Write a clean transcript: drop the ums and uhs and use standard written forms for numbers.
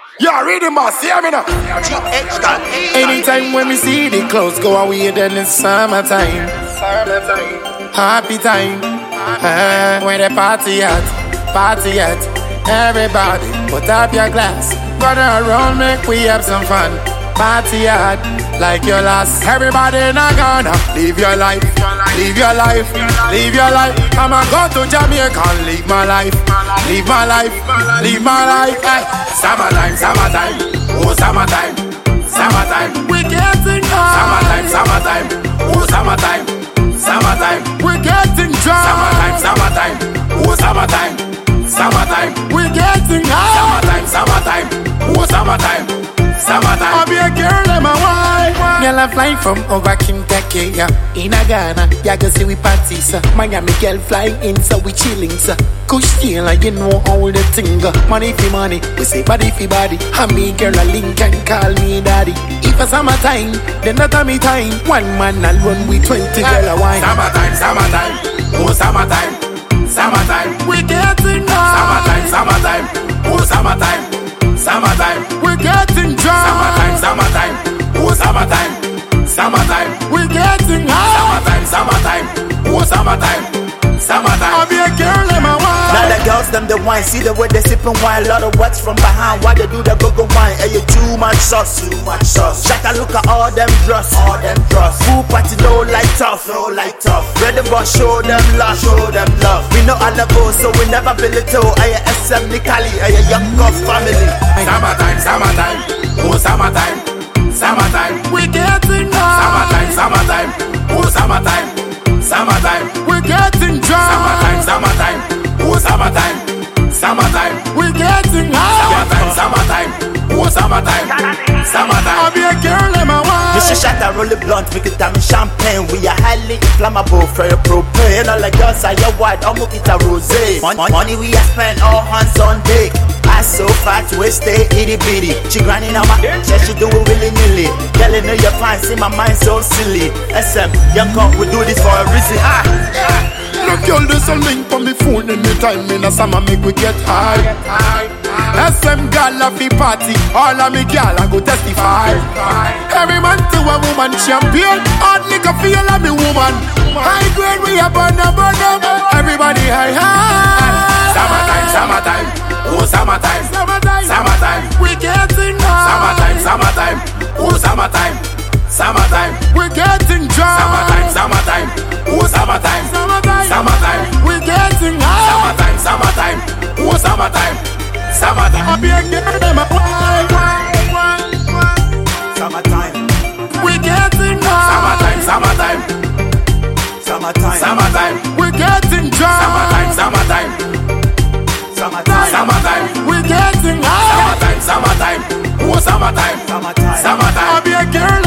You're reading boss, hear me now. Anytime when we see the clothes go away, then it's summertime. Happy time. When the party at. Everybody put up your glass. Gather around, make we have some fun. Party hard, like your last. Everybody not gonna live your life. Live your life. I'ma go to Jamaica and live my life. Live my life. Hey. Summertime. Oh, summertime. We getting high. Summertime. Oh, summertime. We getting drunk. Summertime. Oh, summertime. We getting high. Summertime. Oh, summertime. I'll be a girl and my wife. Girl, I fly from over Kentucky, yeah. In Ghana, yeah, go see we party, sir. Miami girl fly in, so we chilling, sir. Kush steal, and you know how the thing go. Money for money, we say body for body. And me girl a link and call me daddy. If a summertime, then not a me time. One man I'll run with 20 girl a wine. Summertime, oh summertime. We getting high. Summertime, oh summertime. We're getting drunk. Summertime. Oh, summertime. We're getting high. Summertime. Oh, summertime. I'll be a girl and my wife. Now the girls them the wine, see the way they sippin' wine. Lot of words from behind, why they do the go-go wine? Hey, you too much sauce. Shaka look at all them drugs. Full party low like tough. Ready for show them love. We know all the goals, so we never belittle. Hey, SM Nikali, hey, young Cuff family. Summertime. Oh, summertime. We're getting high. Summertime. Oh, summertime. We're getting drunk. Summertime. Oh, summertime. We're getting high. Summertime. Oh, summertime. I'll be a girl and my wife. Mr. Shatta roll it blunt, make it time in champagne. We are highly inflammable for your propane. All like us are your white, I'll make it a rosé. Money we have spent, all hands on deck. I so fat, we stay itty bitty. She grinding on my chest, she do it willy-nilly. Girl, you know you're fine, see my mind so silly. SM, young cup, we do this for a reason. Look, y'all, this a link from me phone anytime in a summer make we get high. SM gal a fi party, all of me gal a go testify. Every man to a woman champion, hard liquor feel like me woman. High grade we a burn up. Everybody high. Summertime. Oh, summertime. We getting high. Summertime. Oh, summertime. We're getting drunk. Summertime. Oh, summertime. We're getting high. Summertime. Oh, summertime. I'll be a girl and my wife. Summertime. We're getting high. Summertime. We're getting drunk. Summertime. We're getting high. Summertime. Oh, summertime. I'll be a girl